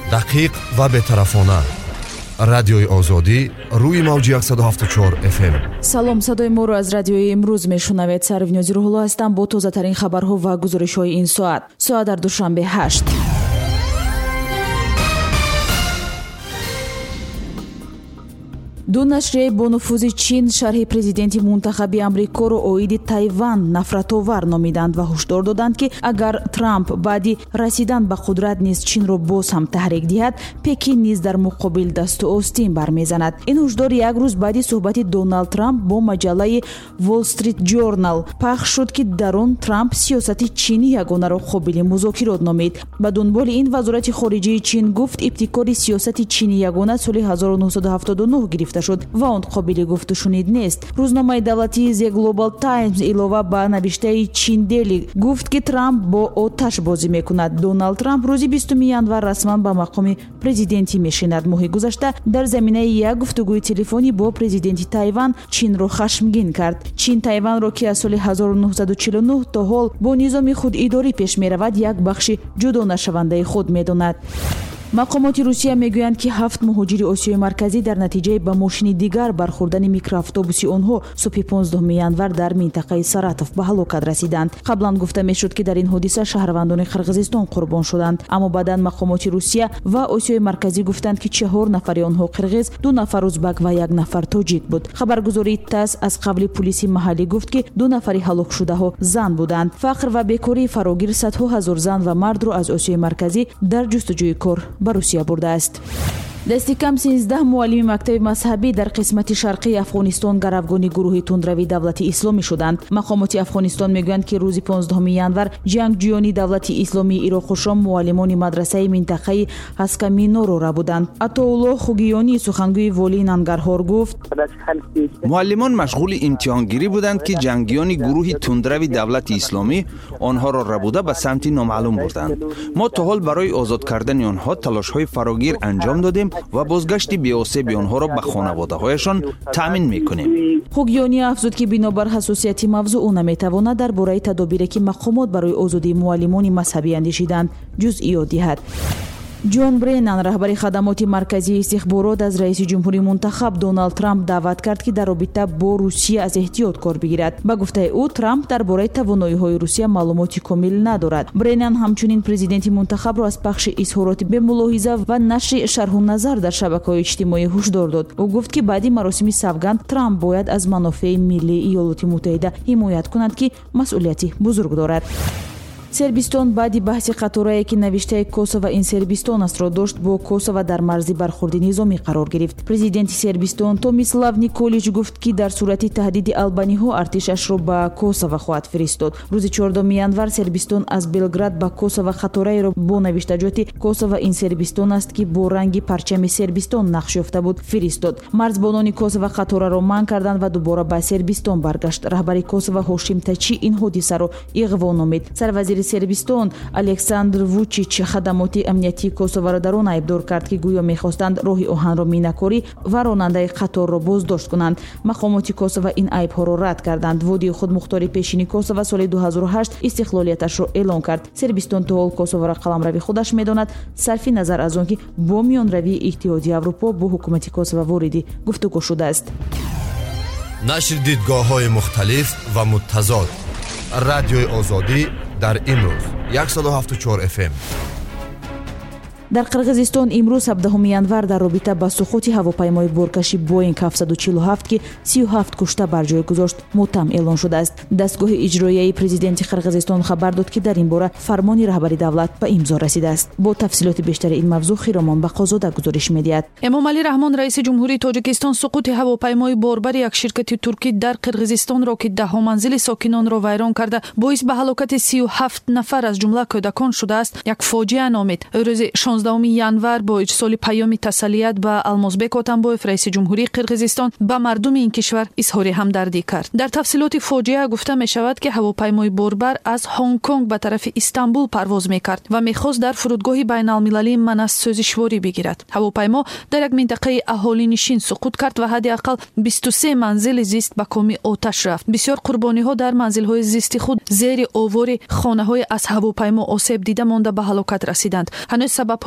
دقیق و بطرفانه. رادیوی آزادی روی موج 174 FM. سلام، صدای ما رو از رادیوی امروز میشنوید. سروینازی روح‌الله هستم با تازه‌ترین خبرها و گزارش‌های این ساعت در دوشنبه 8. دو نشریه با نفوذ چین شرح پرزیدنت منتخب آمریکا رو اوید تایوان نفرت‌آور نامیدند و هشدار دادند که اگر ترامپ بعد رسیدن به قدرت نیز چین رو باز هم تحریک دهد، پکین نیز در مقابل دست و آستین برمیزند. این هشدار یک روز بعد صحبت دونالد ترامپ با مجله وال استریت جورنال پخش شد که در آن ترامپ سیاست چینی یگانه را قابل مذاکرات نامید. به دنبال این وزارت خارجه چین گفت ابتکار سیاست چینی یگانه سال 1979 گرفته شد و آن قابل گفت و شنید نیست. روزنامه دولتی The Global Times علاوه بر نوشته چین دیلی گفت که ترامپ با آتش بازی میکند. دونالد ترامپ روز 20 ینور رسما به مقام پرزیدنتی میشیند. ماه گذشته در زمینه یک گفتگوی تلفنی با پرزیدنت تایوان چین را خشمگین کرد. چین تایوان را که از سال 1949 تا حال با نظام خود اداری پیش میرود یک بخش جدا نشونده خود میداند. مقامات روسیه میگویند که 7 مهاجر آسیای مرکزی در نتیجه به ماشین دیگر برخوردن میکرواتوبوسی آنها صبح 15 ینور در منطقه ساراتوف به هلاکت رسیدند. قبلا گفته میشد که در این حادثه شهروندان قرقیزستان قربان شدند، اما بعدا مقامات روسیه و آسیای مرکزی گفتند که 4 نفر آنها قرقیز، 2 نفر ازبک و 1 نفر تاجیک بود. خبرگزاری تاس از قبل پلیس محلی گفت که 2 نفر هلاک شده ها زن بودند. فقر و بیکاری فراگیر صدها هزار زن و مرد را از آسیای مرکزی در جستجوی کار به روسیه برده است. دستی کم 13 معلم مکتب مذهبی در قسمت شرقی افغانستان گروگان گروه تندروی دولت اسلامی شدند. مقامات افغانستان میگویند که روز 15 ینور جنگجویان دولت اسلامی عراق و شام معلمان مدرسه منطقه هسکامینو را بودند. عطاالله خوگیانی سخنگوی والی ننگرهار گفت معلمان مشغول امتحانگیری بودند که جنگیان گروه تندروی دولت اسلامی آنها را ربوده به سمت نامعلوم بردند. ما تا حال برای آزاد کردن آنها تلاش‌های فراگیر انجام دادیم و بازگشت بی‌آسیب آنها را به خانواده‌هایشان تامین می‌کنیم. خوگیانی افزود که بنابر حساسیت موضوع او نمی‌تواند درباره تدابیری که مقامات برای آزادی معلمان مذهبی اندیشیدند جزئیات دهد. جون برینن رهبر خدمات مرکزی استخبارات از رئیس جمهوری منتخب دونالد ترامپ دعوت کرد که در رابطه با روسیه از احتیاط کار بگیرد. به گفته او ترامپ درباره توانایی‌های روسیه معلوماتی کامل ندارد. برینن همچنین پرزیدنت منتخب را از پخش اظهارات به ملاحظه و نشر شرح و نظر در شبکه‌های اجتماعی هشدار داد. او گفت که بعد مراسم سوگند ترامپ باید از منافع ملی ایالات متحده حمایت کند که مسئولیتی بزرگ دارد. سربستان بعد بحث قطاره‌ای که نوشته کوسوو این سربستان است را داشت با کوسوو در مرز برخورد نظامی قرار گرفت. پرزیدنت سربستان تومیسلاو نیکولیچ گفت که در صورت تهدید آلبانی‌ها ارتشش را به کوسوو خواهد فرستاد. روز 14 ینور سربستان از بلگراد به کوسوو قطاره‌ای را با نوشتجات کوسوو این سربستان است که با رنگ پرچم سربستان نقش یافته بود فرستاد. مرزبانان کوسوو قطار را منع کردند و دوباره به سربستان برگشت. رهبر کوسوو هاشیم تاچی این حادثه را اغوا نامید. سروازیر سربستان الکساندر ووچیچ خدمات امنیتی کوسوو را در آن ایبدار کرد که گویا می‌خواستند راه آهن را میناکاری و راننده قطار را بازداشت کنند. مقامات کوسوو این عیب‌ها را رد کردند. وادی خودمختاری پیشین کوسوو سال 2008 استقلالیتش را اعلام کرد. سربستان تا حال کوسوو را قلمروی خودش می‌داند، صرف نظر از آنکه با میانروی اتحادیه اروپا با حکومت کوسوو وارد گفتگو شده است. نشر دیدگاه‌های مختلف و متضاد. رادیوی آزادی در امروز 174 FM. در قرقیزستان امروز 17 ینور در رابطه با سقوط هواپیمای بارکشی بوینگ 747 که 37 کشته بر جای گذاشت ماتم اعلان شده است. دستگاه اجرایی پرزیدنت قرقیزستان خبر داد که در این باره فرمان رهبری دولت به امضا رسیده است. با تفصیلات بیشتر این موضوع خیرامان بقازاده گزارش می‌دهد. امامعلی رحمان رئیس جمهوری تاجیکستان سقوط هواپیمای باربر یک شرکت ترکی در قرقیزستان را که 10 منزل ساکنان را ویران کرده باعث به هلاکت 37 نفر از جمله کودکان شده است یک فاجعه نامید. روز 16 ینور با ارسال پیام تسلیت به المازبک اتنبایف رئیس جمهوری قرقیزستان به مردم این کشور اظهار همدردی کرد. در تفصیلات فاجعه گفته می شود که هواپیمای باربر از هنگ کنگ به طرف استانبول پرواز می کرد و می‌خواست در فرودگاه بین المللی منس سوزشواری بگیرد. هواپیما در یک منطقه اهالی نشین سقوط کرد و حداقل 23 منزل زیست به کام آتش رفت. بسیار قربانی‌ها در منزل‌های زیست خود زیر آوار خانه‌های از هواپیما آسیب دیده مانده به هلاکت رسیدند. هنوز سبب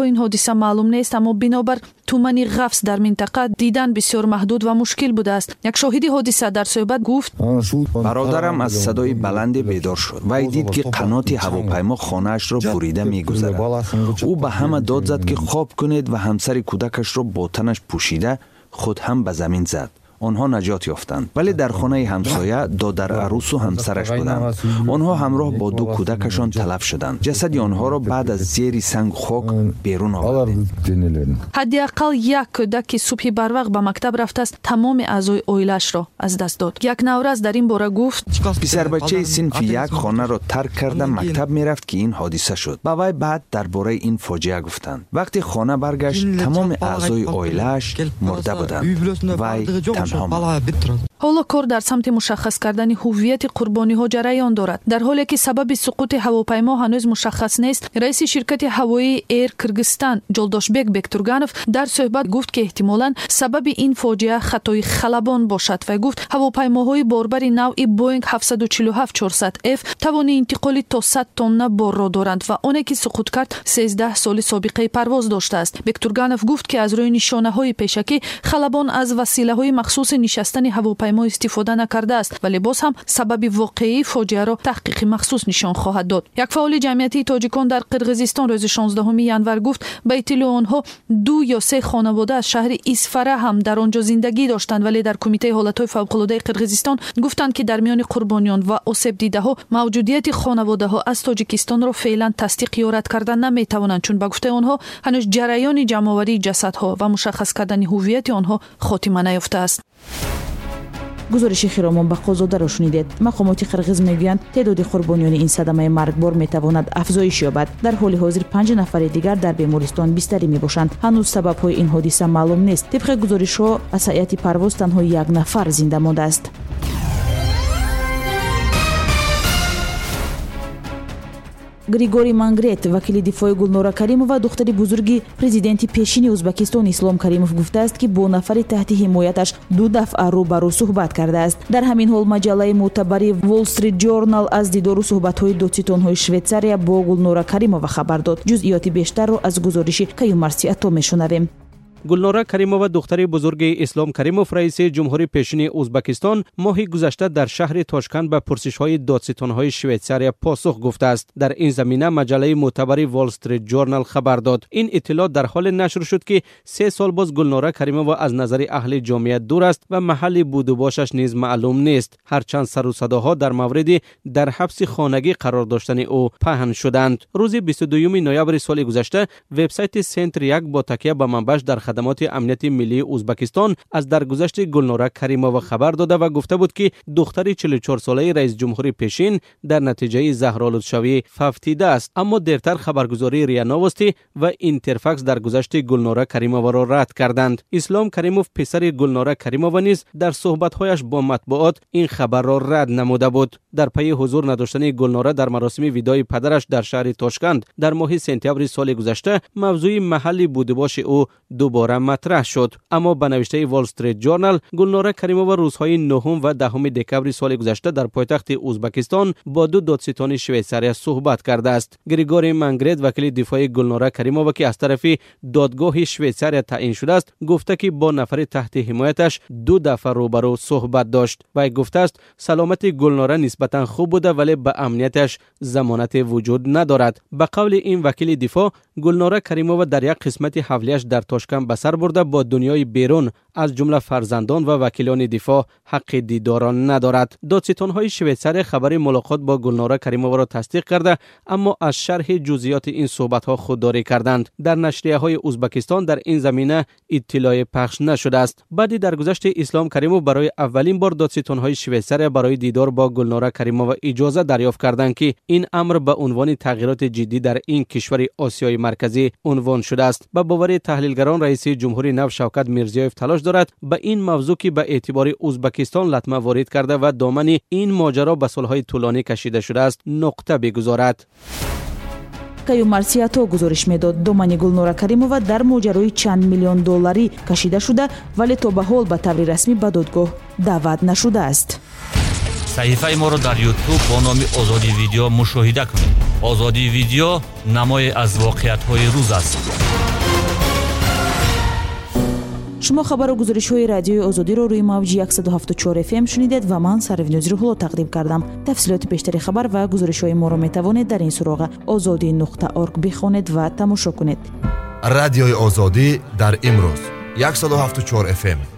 سبب‌های این حادثه معلوم نیست، اما بنابر تومانی غفص در منطقه دیدن بسیار محدود و مشکل بوده است. یک شاهد حادثه در صحبت گفت: برادرم از صدای بلند بیدار شد و دید که قنات هواپیما خانه‌اش را بریده می‌گذرد. او به همه داد زد که خواب کنید و همسر کودکش را با تنش پوشیده خود هم به زمین زد. آنها نجات یافتند، ولی در خانه همسایه دادر عروس و همسرش بودند. آنها همراه با دو کودکشان تلف شدند. جسد آنها را بعد از زیر سنگ خاک بیرون آوردند. حداقل یک کودک که صبح بروقت به مکتب رفته است تمام اعضای عائله‌اش را از دست داد. یک نورز در این باره گفت: پسر بچه صنف یک خانه را ترک کرده مکتب میرفت که این حادثه شد. با وی بعد درباره این فاجعه گفتند. وقتی خانه برگشت تمام اعضای عائله‌اش مرده بودند. وی حالا کار در سمت مشخص کردن هویت قربانی‌ها جریان دارد. در حالی که سبب سقوط هواپیما هنوز مشخص نیست، رئیس شرکت هوایی ایر کرگستان جولداشبек بектورганов در صحبت گفت که احتمالاً سبب این فاجعه خطای خلبان باشد و گفت هواپیماهای باربری نوع بوینگ 747-400F توان انتقال تا 100 تن بار را دارند و آنی که سقوط کرد 13 سال سابقه پرواز داشته است. بектورганов گفت که از روی نشانه‌های پیشکی خلبان از وسیله‌های مخصوص نشستن هواپیما استفاده نکرده است، ولی باز هم سبب واقعی فاجعه را تحقیق مخصوص نشان خواهد داد. یک فعال جمعیتی تاجیکان در قرقیزستان روز 16 ژانویه گفت به اطلاع آنها 2 یا 3 خانواده از شهر اسفره هم در آنجا زندگی داشتند، ولی در کمیته حالت‌های فوق‌العاده قرقیزستان گفتند که در میان قربانیان و آسیب دیده‌ها موجودیت خانواده‌ها از تاجیکستان را فعلا تصدیق یا رد کردن نمی‌توانند، چون به گفته آنها هنوز جریان جمع‌آوری جسدها و مشخص کردن هویت آنها خاتمه نیافته است. گزارش خیرامان بقازاده را شنیدید. مقامات قرقیز میگویند تعداد قربانیان این صدمه مرگبار میتواند افزایش یابد. در حال حاضر 5 نفر دیگر در بیمارستان بستری میباشند. هنوز سبب‌های این حادثه معلوم نیست. طبق گزارش‌ها از هیئت پرواز تنها 1 نفر زنده مانده است. گریگوری مانگرت وکیل دفاع گلنورا کریمова دختری بزرگی президенти пешини узбекистон ислом каримов гуфтааст ки бо нафари таҳти ҳимояташ 2 дафъа рӯбарӯ суҳбат кардааст. дар ҳамин ҳол маҷаллаи мӯътабари Wall Street Journal аз дидору суҳбатҳои додситонҳои Шветсария бо гулнора каримова хабар дод. ҷузъиёти бештарро аз гузориши Каюмарси Атто мешунавем. گلنورا کریمова دختری بزرگ اسلام کریموف رئیس جمهوری پیشین ازبکستان ماه گذشته در شهر تاشکند به پرسش‌های دادستان‌های شویتزاریا پاسخ گفته است. در این زمینه مجله معتبری وال استریت جورنال خبر داد. این اطلاع در حال نشر شد که 3 سال باز گلنورا کریمova از نظر اهل جامعه دور است و محل بود و باشش نیز معلوم نیست، هرچند سر و صداها در مورد در حبس خانگی قرار داشتن او پهن شدند. روز 22 نوامبر سال گذشته وبسایت سنتر یک با تکیه به منبعش در خدمات امنیت ملی ازبکستان از درگذشت گلنورا کریمova خبر داده و گفته بود که دختری 44 ساله رئیس جمهوری پیشین در نتیجه زهرآلودشوی فوتیده است. اما دیرتر خبرگزاری ریا نوستی و اینترفاکس درگذشت گلنورا کریمova را رد کردند. اسلام کریموف پسر گلنورا کریمova نیز در صحبت‌هایش با مطبوعات این خبر را رد نموده بود. در پی حضور نداشتن گلنورا در مراسم وداعی پدرش در شهر تاشکند در ماه سپتامبر سال گذشته موضوع محلی بودباش او دوباره مطرح شد. اما به نوشته وال استریت جورنال گلنورا کریمova روزهای 9 و 10 دکمبر سال گذشته در پایتخت ازبکستان با 2 دادستان شویتزاریا صحبت کرده است. گریگوری مانگرت وکیل دفاع گلنورا کریمova که از طرف دادگاه شویتزاریا تعیین شده است گفته که با نفر تحت حمایتش 2 دفعه روبرو صحبت داشت و گفته است سلامت گلنورا نسبتا خوب بوده ولی به امنیتش ضمانت وجود ندارد. به قول این وکیل دفاع گلنورا کریمova در یک قسمت حولیش در تاشکند به سر برده با دنیای بیرون از جمله فرزندان و وکیلان دفاع حق دیداران ندارد. دادستان‌های شویتزاریا خبر ملاقات با گلنورا کریمova را تصدیق کرده اما از شرح جزئیات این صحبت‌ها خودداری کردند. در نشریه‌های ازبکستان در این زمینه اطلاع پخش نشده است. بعد درگذشت اسلام کریموف برای اولین بار دادستان‌های شویتزاریا برای دیدار با گلنورا کریمova اجازه دریافت کردند که این امر به عنوان تغییرات جدی در این کشور آسیای مرکزی عنوان شده است. با باور تحلیلگران رئیس جمهوری نو شوکت میرزیوف تلاش دارد به این موضوع که به اعتبار ازبکستان لطمه وارد کرده و دامن این ماجرا به سالهای طولانی کشیده شده است نقطه بگذارد. Каюмарси Атто гузориш медод домани Гулнора Каримова дар моҷарои чанд миллион долларӣ кашида шуда вале то ба ҳол ба таври расмӣ ба додгоҳ даъват нашудааст. саҳифаи моро дар YouTube бо номи Озодӣ видео мушоҳида кунед. озодӣ видео намое аз воқеиятҳои рӯз аст. шумо хабару гузоришҳои радиои озодиро рӯи мавҷи 174 FM шунидед ва ман Сарвинуз Рӯҳулло тақдим кардам. тафсилоти бештари хабар ва гузоришҳои моро метавонед дар ин суроға озодӣ.орг бихонед ва тамошо кунед. радиои озодӣ дар имрӯз 174 FM